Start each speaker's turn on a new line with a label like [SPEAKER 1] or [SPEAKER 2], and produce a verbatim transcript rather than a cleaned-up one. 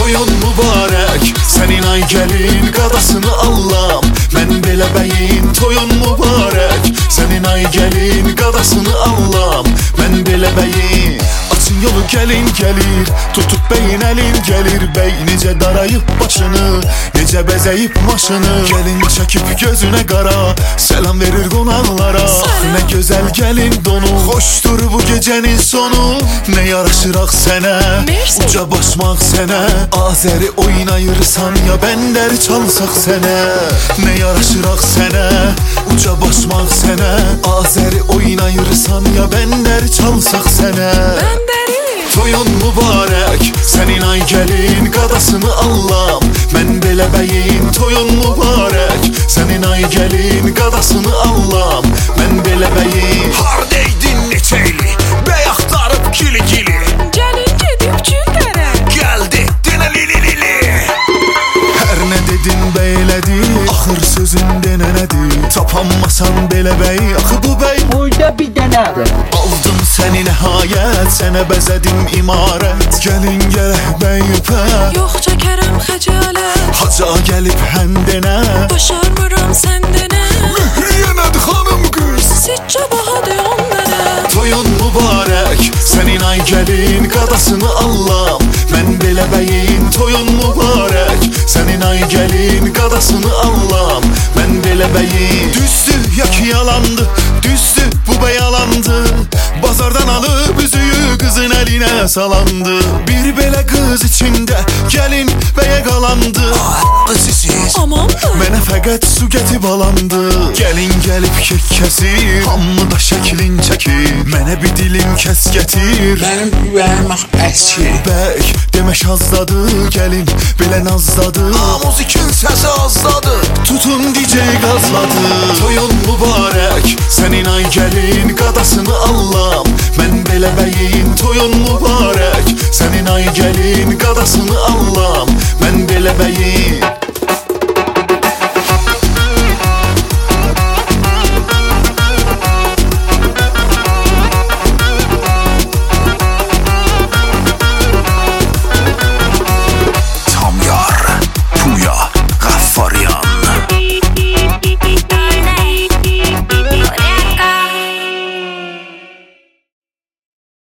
[SPEAKER 1] Toyun mübarək, sənin ay gəlin qadasını allam. Mən belə bəyin toyun mübarək, sənin ay gəlin qadasını allam. Mən belə bəyin açın yolu gəlin gəlir, tutub bəyin əlin gəlir. Bəy necə darayıb başını, necə bəzəyib maşını. Gəlin çəkib gözünə qara, səlam verir qonaqlara. Nə gözəl gəlin donu, xoşdur bu gecənin sonu. Nə yaraşıraq sənə, uca basmaq sənə. Azəri oynayırsan ya bəndəri çalsaq sənə. Nə yaraşıraq sənə, uca basmaq sənə. Azəri oynayırsan ya bəndəri çalsaq sənə. Toyun mübarək, sənin ay gəlin qadasını allam. Mən belə bəyin toyun mübarək, sənin ay gəlin qadasını allam. Mən belə bəyin hardaydın neçəyli, bəy axtarıb gili gili.
[SPEAKER 2] Gəlin gedib güldərə,
[SPEAKER 1] gəldi denə lili lili. Hər nə dedin bəy elədi, axır sözün denə nədir? Tapanmasan belə bəy, axı bu bəy
[SPEAKER 3] burada bir dənədir.
[SPEAKER 1] Aldım səni nəhayət, sənə bəzədim imarət. Gəlin gələk bəy öpər,
[SPEAKER 2] yox çəkərəm xəcalət.
[SPEAKER 1] Haca gəlib həndənə,
[SPEAKER 2] başarmıram səndənə.
[SPEAKER 1] Mühriyə nədir xanım qız,
[SPEAKER 2] Siccə bahadır on dənə.
[SPEAKER 1] toyun mübarək, sənin ay gəlin qadasını allam. Mən belə bəyin toyun mübarək, sənin ay gəlin qadasını allam. Mən belə bəyin düzdür ya ki yalandı, düzdür bu bəy yalandı. Bazardan alıb üzüyü qızın əlinə salandı. Bir belə qız içində gəlin bəyə qalandı. Siz
[SPEAKER 2] Amandır,
[SPEAKER 1] mənə fəqət su gətib alandı. Gəlin gəlib kek kəsir, hamı da şəklin çəkir. Mənə bir dilim kəs gətir,
[SPEAKER 3] Mənim ürəyim ax əskir.
[SPEAKER 1] bəy demə şazdadı, gəlin belə nazdadı. Musikin səsi azdadı, tutun D J qazladı. Toyun mübarək, sənin ay gəlin qadasını allam. Mən belə bəyin toyun mübarək, sənin ay gəlin qadasını allam. Mən belə bəyin